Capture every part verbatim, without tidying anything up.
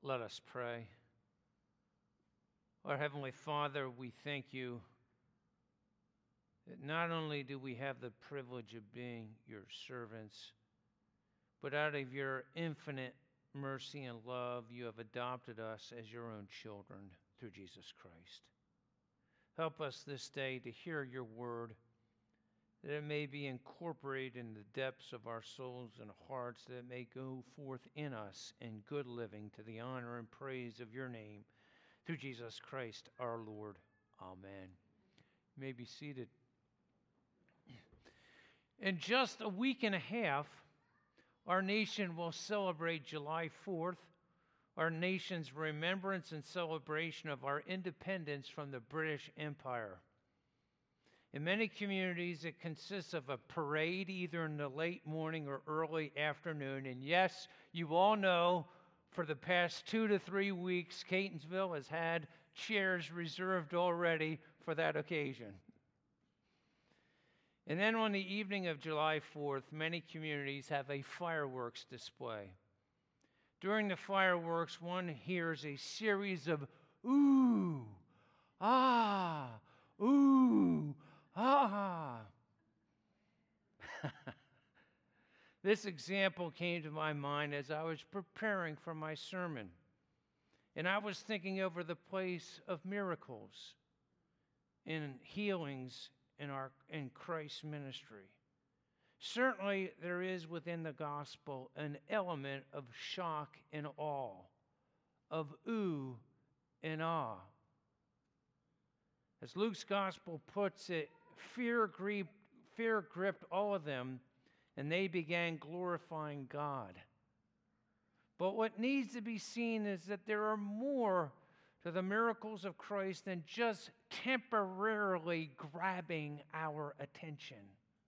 Let us pray. Our Heavenly Father, we thank you that not only do we have the privilege of being your servants, but out of your infinite mercy and love, you have adopted us as your own children through Jesus Christ. Help us this day to hear your word, that it may be incorporated in the depths of our souls and hearts, that it may go forth in us in good living to the honor and praise of your name, through Jesus Christ our Lord. Amen. You may be seated. In just a week and a half, our nation will celebrate July fourth, our nation's remembrance and celebration of our independence from the British Empire. In many communities, it consists of a parade either in the late morning or early afternoon. And yes, you all know for the past two to three weeks, Catonsville has had chairs reserved already for that occasion. And then on the evening of July fourth, many communities have a fireworks display. During the fireworks, one hears a series of ooh, ah, ooh, ah. This example came to my mind as I was preparing for my sermon. And I was thinking over the place of miracles and healings in our in Christ's ministry. Certainly there is within the gospel an element of shock and awe, of ooh and ah. As Luke's gospel puts it, fear gripped, fear gripped all of them, and they began glorifying God. But what needs to be seen is that there are more to the miracles of Christ than just temporarily grabbing our attention.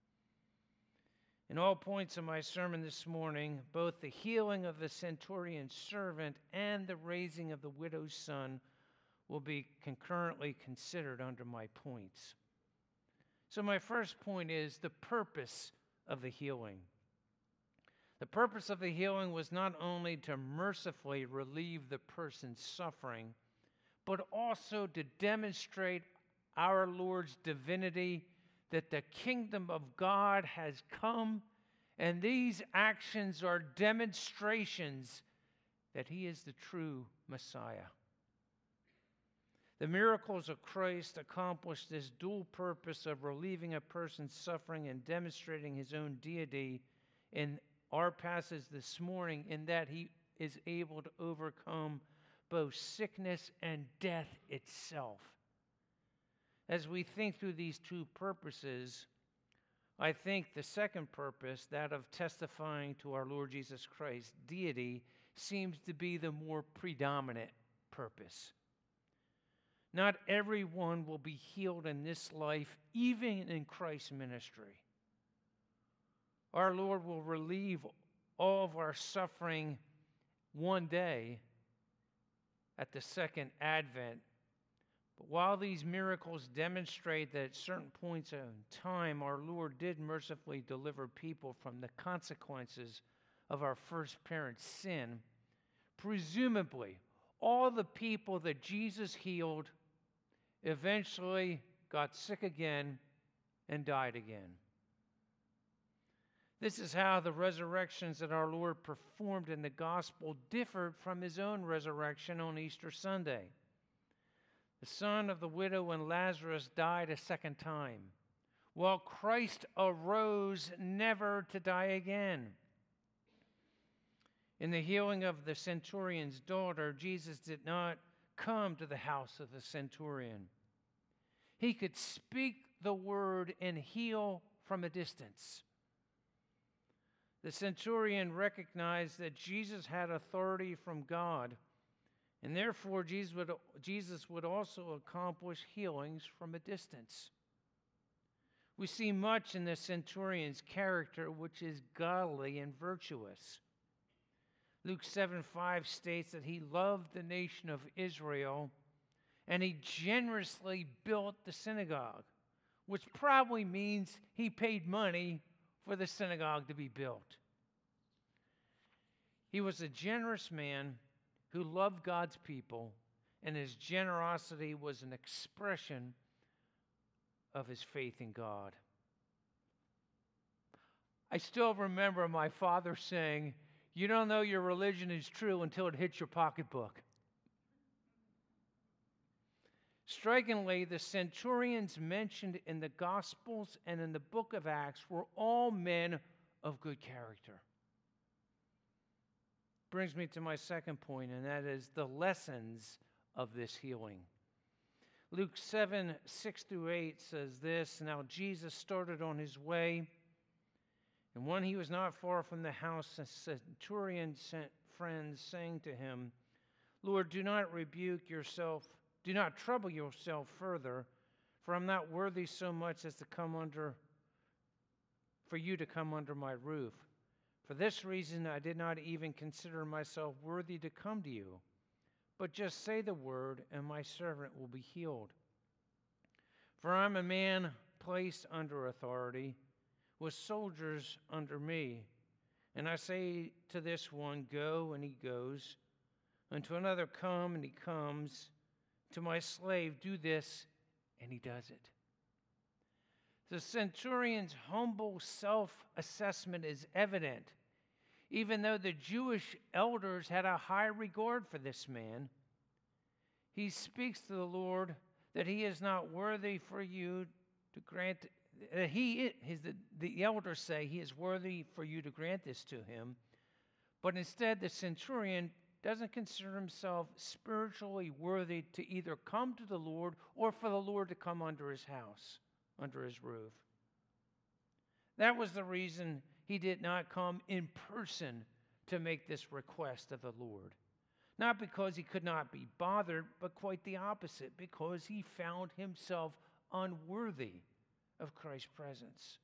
In all points of my sermon this morning, both the healing of the centurion's servant and the raising of the widow's son will be concurrently considered under my points. So my first point is the purpose of the healing. The purpose of the healing was not only to mercifully relieve the person's suffering, but also to demonstrate our Lord's divinity, that the kingdom of God has come, and these actions are demonstrations that he is the true Messiah. The miracles of Christ accomplished this dual purpose of relieving a person's suffering and demonstrating his own deity in our passage this morning, in that he is able to overcome both sickness and death itself. As we think through these two purposes, I think the second purpose, that of testifying to our Lord Jesus Christ's deity, seems to be the more predominant purpose. Not everyone will be healed in this life, even in Christ's ministry. Our Lord will relieve all of our suffering one day at the second advent. But while these miracles demonstrate that at certain points in time our Lord did mercifully deliver people from the consequences of our first parent's sin, presumably all the people that Jesus healed eventually got sick again and died again. This is how the resurrections that our Lord performed in the gospel differed from his own resurrection on Easter Sunday. The son of the widow and Lazarus died a second time, while Christ arose never to die again. In the healing of the centurion's daughter, Jesus did not come to the house of the centurion. He could speak the word and heal from a distance. The centurion recognized that Jesus had authority from God, and therefore Jesus would, Jesus would also accomplish healings from a distance. We see much in the centurion's character which is godly and virtuous. Luke seven five states that he loved the nation of Israel, and he generously built the synagogue, which probably means he paid money for the synagogue to be built. He was a generous man who loved God's people, and his generosity was an expression of his faith in God. I still remember my father saying, "You don't know your religion is true until it hits your pocketbook." Strikingly, the centurions mentioned in the Gospels and in the book of Acts were all men of good character. Brings me to my second point, and that is the lessons of this healing. Luke seven, six through eight says this, "Now Jesus started on his way, and when he was not far from the house, a centurion sent friends, saying to him, 'Lord, do not rebuke yourself, do not trouble yourself further, for I'm not worthy so much as to come under, for you to come under my roof. For this reason I did not even consider myself worthy to come to you. But just say the word, and my servant will be healed. For I'm a man placed under authority, with soldiers under me. And I say to this one, go, and he goes. And to another, come, and he comes. To my slave, do this, and he does it.'" The centurion's humble self-assessment is evident, even though the Jewish elders had a high regard for this man. He speaks to the Lord that he is not worthy for you to grant, that he, his, the, the elders say he is worthy for you to grant this to him. But instead, the centurion doesn't consider himself spiritually worthy to either come to the Lord or for the Lord to come under his house, under his roof. That was the reason he did not come in person to make this request of the Lord. Not because he could not be bothered, but quite the opposite, because he found himself unworthy of Christ's presence.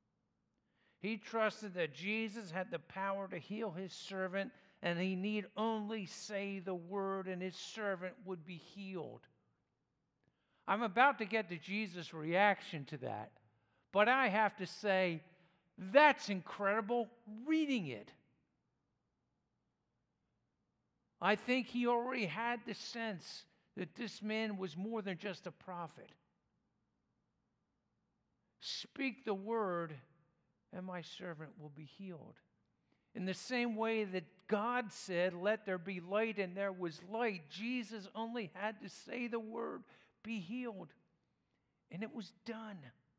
He trusted that Jesus had the power to heal his servant, and he need only say the word and his servant would be healed. I'm about to get to Jesus' reaction to that, but I have to say, that's incredible reading it. I think he already had the sense that this man was more than just a prophet. Speak the word, and my servant will be healed. In the same way that God said, let there be light, and there was light, Jesus only had to say the word, be healed. And it was done.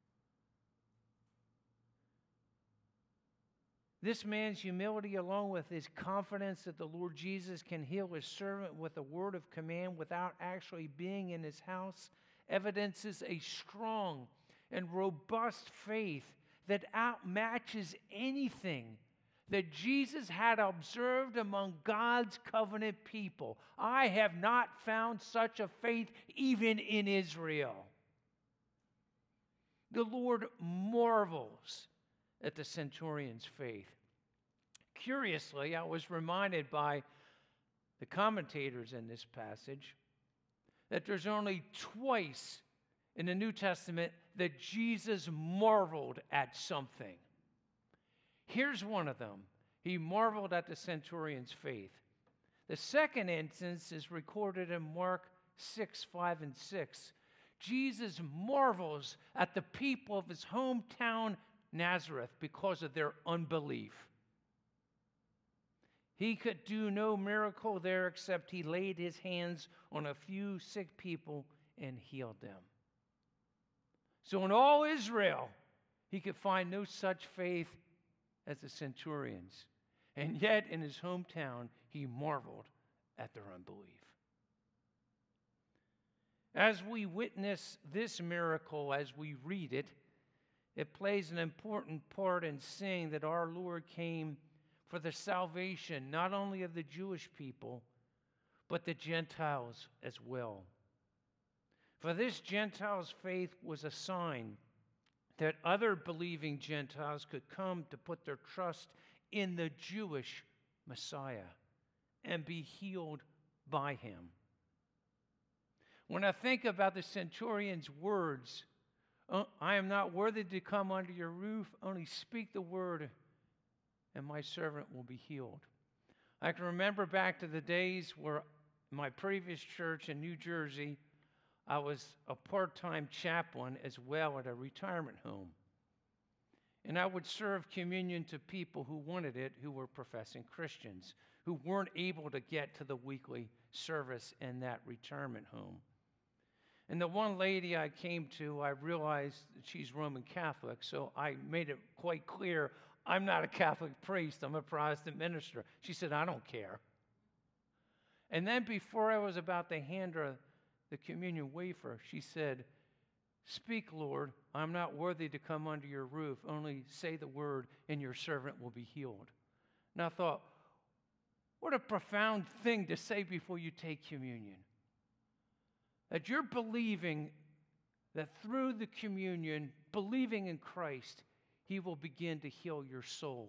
This man's humility, along with his confidence that the Lord Jesus can heal his servant with a word of command without actually being in his house, evidences a strong and robust faith that outmatches anything that Jesus had observed among God's covenant people. I have not found such a faith even in Israel. The Lord marvels at the centurion's faith. Curiously, I was reminded by the commentators in this passage that there's only twice in the New Testament that Jesus marveled at something. Here's one of them. He marveled at the centurion's faith. The second instance is recorded in Mark six, five, and six. Jesus marvels at the people of his hometown Nazareth because of their unbelief. He could do no miracle there except he laid his hands on a few sick people and healed them. So in all Israel, he could find no such faith as the centurions. And yet in his hometown, he marveled at their unbelief. As we witness this miracle, as we read it, it plays an important part in seeing that our Lord came for the salvation not only of the Jewish people, but the Gentiles as well. For this Gentiles' faith was a sign that other believing Gentiles could come to put their trust in the Jewish Messiah and be healed by him. When I think about the centurion's words, oh, I am not worthy to come under your roof, only speak the word, and my servant will be healed. I can remember back to the days where my previous church in New Jersey, I was a part-time chaplain as well at a retirement home. And I would serve communion to people who wanted it, who were professing Christians, who weren't able to get to the weekly service in that retirement home. And the one lady I came to, I realized that she's Roman Catholic, so I made it quite clear, I'm not a Catholic priest, I'm a Protestant minister. She said, I don't care. And then before I was about to hand her the communion wafer, she said, speak, Lord, I'm not worthy to come under your roof. Only say the word and your servant will be healed. And I thought, what a profound thing to say before you take communion. That you're believing that through the communion, believing in Christ, he will begin to heal your soul.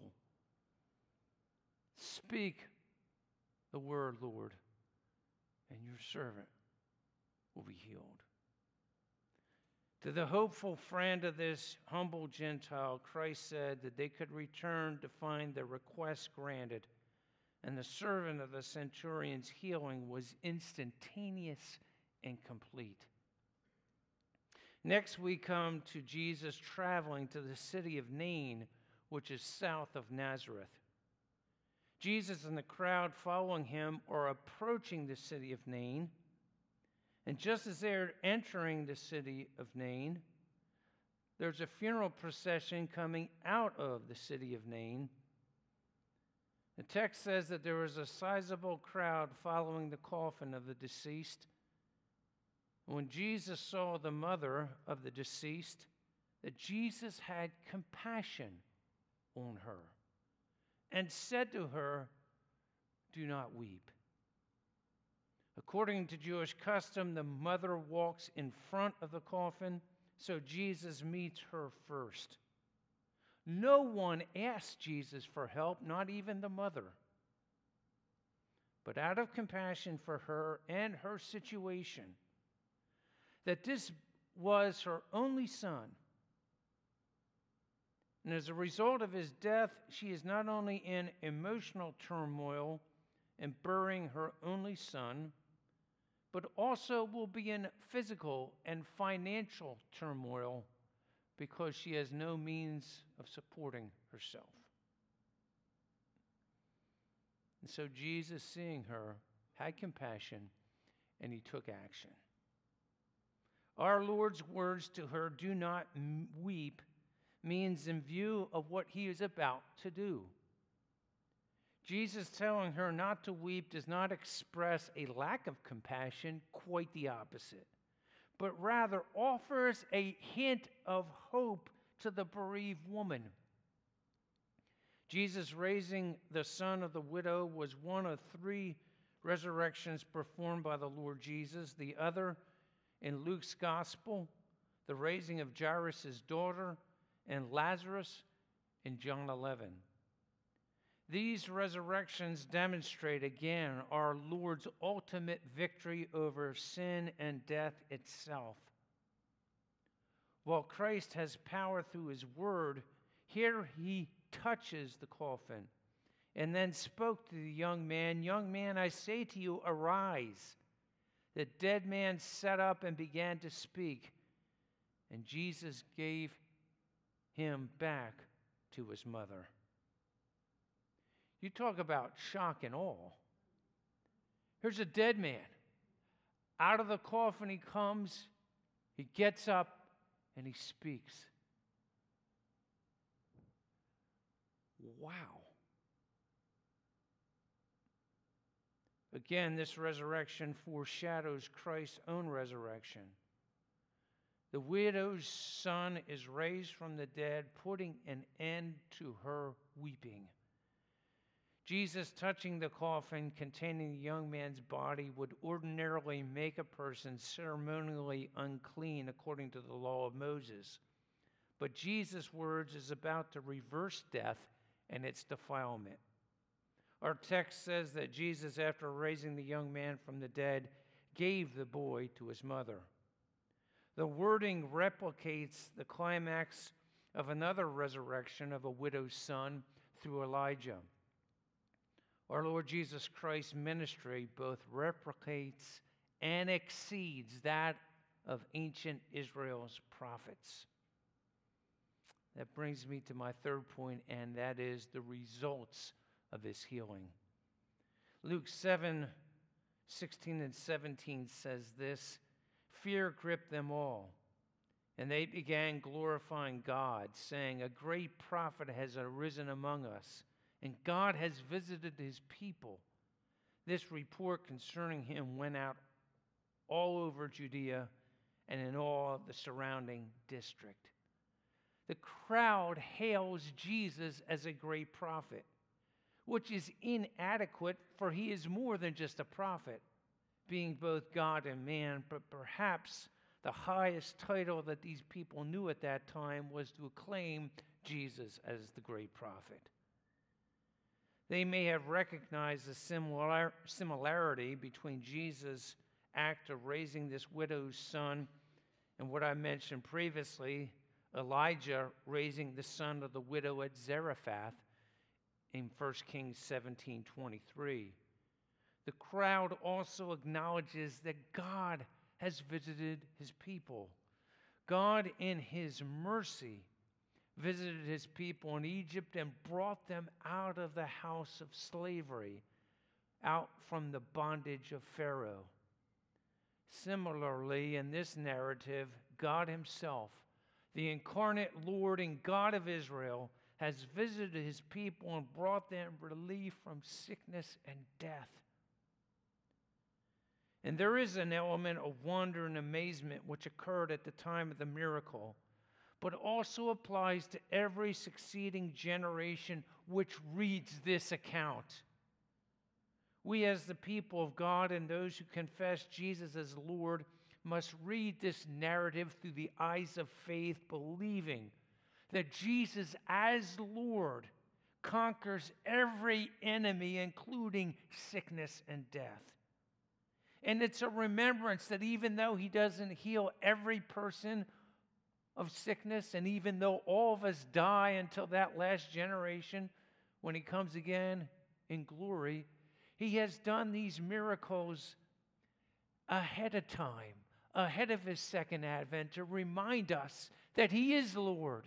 Speak the word, Lord, and your servant will be healed. To the hopeful friend of this humble Gentile, Christ said that they could return to find their request granted, and the servant of the centurion's healing was instantaneous and complete. Next, we come to Jesus traveling to the city of Nain, which is south of Nazareth. Jesus and the crowd following him are approaching the city of Nain. And just as they're entering the city of Nain, there's a funeral procession coming out of the city of Nain. The text says that there was a sizable crowd following the coffin of the deceased. When Jesus saw the mother of the deceased, that Jesus had compassion on her and said to her, do not weep. According to Jewish custom, the mother walks in front of the coffin, so Jesus meets her first. No one asked Jesus for help, not even the mother. But out of compassion for her and her situation, that this was her only son, and as a result of his death, she is not only in emotional turmoil in burying her only son, but also will be in physical and financial turmoil because she has no means of supporting herself. And so Jesus, seeing her, had compassion, and he took action. Our Lord's words to her, do not weep, means in view of what he is about to do. Jesus telling her not to weep does not express a lack of compassion, quite the opposite, but rather offers a hint of hope to the bereaved woman. Jesus raising the son of the widow was one of three resurrections performed by the Lord Jesus. The other, in Luke's gospel, the raising of Jairus' daughter, and Lazarus in John eleven. These resurrections demonstrate again our Lord's ultimate victory over sin and death itself. While Christ has power through his word, here he touches the coffin and then spoke to the young man, young man, I say to you, arise. The dead man sat up and began to speak, and Jesus gave him back to his mother. You talk about shock and awe. Here's a dead man. Out of the coffin he comes, he gets up, and he speaks. Wow. Again, this resurrection foreshadows Christ's own resurrection. The widow's son is raised from the dead, putting an end to her weeping. Jesus touching the coffin containing the young man's body would ordinarily make a person ceremonially unclean according to the law of Moses. But Jesus' words is about to reverse death and its defilement. Our text says that Jesus, after raising the young man from the dead, gave the boy to his mother. The wording replicates the climax of another resurrection of a widow's son through Elijah. Our Lord Jesus Christ's ministry both replicates and exceeds that of ancient Israel's prophets. That brings me to my third point, and that is the results of his healing. Luke seven, sixteen and seventeen says this, "Fear gripped them all, and they began glorifying God, saying, 'A great prophet has arisen among us, and God has visited his people.' This report concerning him went out all over Judea and in all the surrounding district." The crowd hails Jesus as a great prophet, which is inadequate, for he is more than just a prophet, being both God and man. But perhaps the highest title that these people knew at that time was to acclaim Jesus as the great prophet. They may have recognized the similar, similarity between Jesus' act of raising this widow's son and what I mentioned previously, Elijah raising the son of the widow at Zarephath in First Kings seventeen twenty-three. The crowd also acknowledges that God has visited his people. God, in his mercy, visited his people in Egypt and brought them out of the house of slavery, out from the bondage of Pharaoh. Similarly, in this narrative, God himself, the incarnate Lord and God of Israel, has visited his people and brought them relief from sickness and death. And there is an element of wonder and amazement which occurred at the time of the miracle, but also applies to every succeeding generation which reads this account. We, as the people of God and those who confess Jesus as Lord, must read this narrative through the eyes of faith, believing that Jesus as Lord conquers every enemy, including sickness and death. And it's a remembrance that even though he doesn't heal every person of sickness, and even though all of us die until that last generation, when he comes again in glory, he has done these miracles ahead of time, ahead of his second advent, to remind us that he is Lord.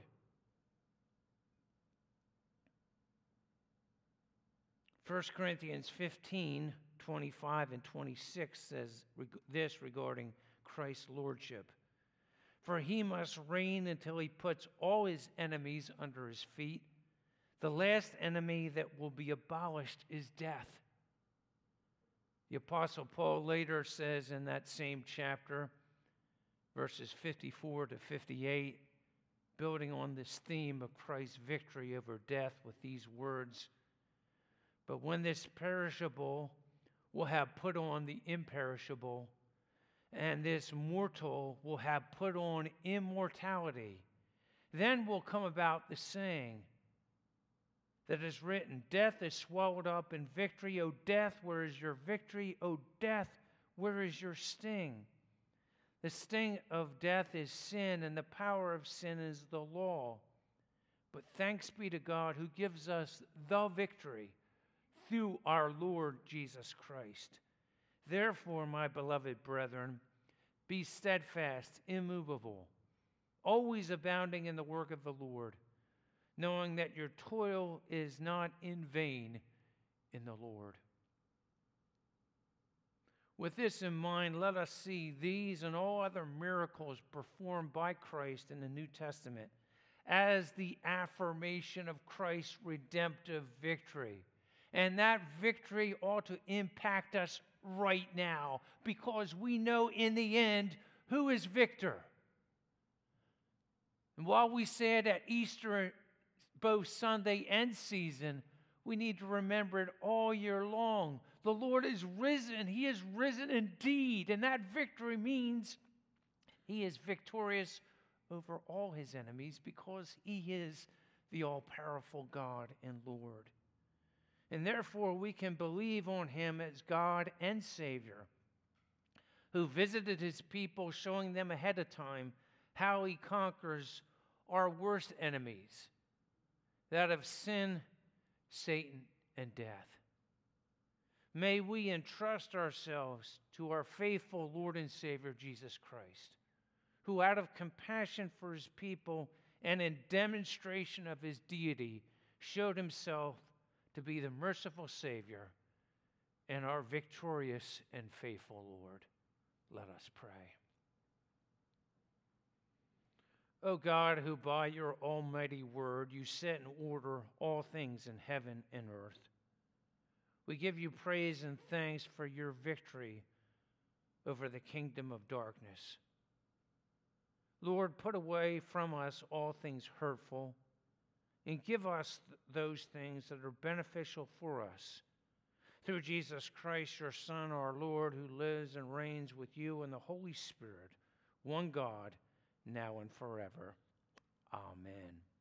First Corinthians fifteen, twenty-five and twenty-six says this regarding Christ's lordship. "For he must reign until he puts all his enemies under his feet. The last enemy that will be abolished is death." The Apostle Paul later says in that same chapter, verses fifty-four to fifty-eight, building on this theme of Christ's victory over death with these words, "But when this perishable will have put on the imperishable, and this mortal will have put on immortality, then will come about the saying that is written, 'Death is swallowed up in victory. O death, where is your victory? O death, where is your sting?' The sting of death is sin, and the power of sin is the law. But thanks be to God who gives us the victory through our Lord Jesus Christ. Therefore, my beloved brethren, be steadfast, immovable, always abounding in the work of the Lord, knowing that your toil is not in vain in the Lord." With this in mind, let us see these and all other miracles performed by Christ in the New Testament as the affirmation of Christ's redemptive victory. And that victory ought to impact us right now, because we know in the end who is victor. And while we say it at Easter, both Sunday and season, we need to remember it all year long. The Lord is risen. He is risen indeed. And that victory means he is victorious over all his enemies, because he is the all-powerful God and Lord. And therefore, we can believe on him as God and Savior, who visited his people, showing them ahead of time how he conquers our worst enemies, that of sin, Satan, and death. may we entrust ourselves to our faithful Lord and Savior, Jesus Christ, who out of compassion for his people and in demonstration of his deity showed himself to be the merciful Savior and our victorious and faithful Lord. Let us pray. O God, who by your almighty word you set in order all things in heaven and earth, we give you praise and thanks for your victory over the kingdom of darkness. Lord, put away from us all things hurtful and give us th- those things that are beneficial for us. Through Jesus Christ, your Son, our Lord, who lives and reigns with you in the Holy Spirit, one God, now and forever. Amen.